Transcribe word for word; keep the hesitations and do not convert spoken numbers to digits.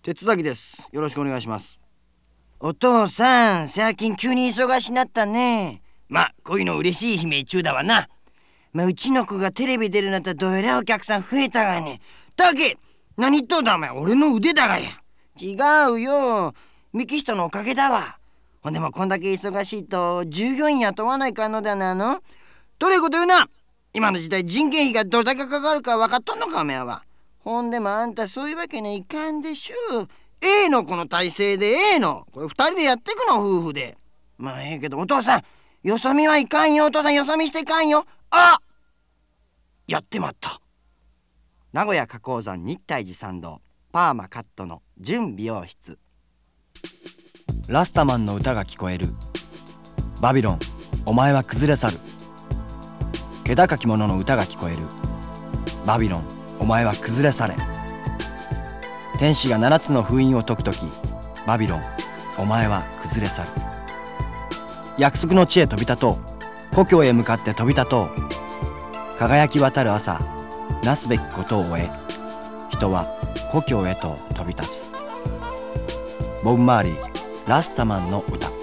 鉄崎です。よろしくお願いします。お父さん、最近急に忙しなったね。まあこういうの嬉しい悲鳴中だわな。まあうちの子がテレビ出るなったらどえらいお客さん増えたがね。だけ何言っとんだお前、俺の腕だがや。違うよ、幹下のおかげだわ。ほんでもこんだけ忙しいと従業員雇わないかんのだなの。どれこと言うな。今の時代人件費がどれだけかかるか分かっとんのかお前は。ほんでもあんたそういうわけにはいかんでしょ。ええのこの体制でええの。これ二人でやってくの夫婦で。まあええけどお父さん、よそ見はいかんよ。お父さんよそ見していかんよ。あ、やってまった。名古屋花崗山日体寺参道パーマカットの準美容室。ラスタマンの歌が聞こえる。バビロン、お前は崩れ去る。気高き者の歌が聞こえる。バビロン、お前は崩れ去れ。天使が七つの封印を解くとき、バビロン、お前は崩れ去る。約束の地へ飛び立とう。故郷へ向かって飛び立とう。輝き渡る朝、なすべきことを終え、人は故郷へと飛び立つ。ボブ・マーリー、ラスタマンの歌。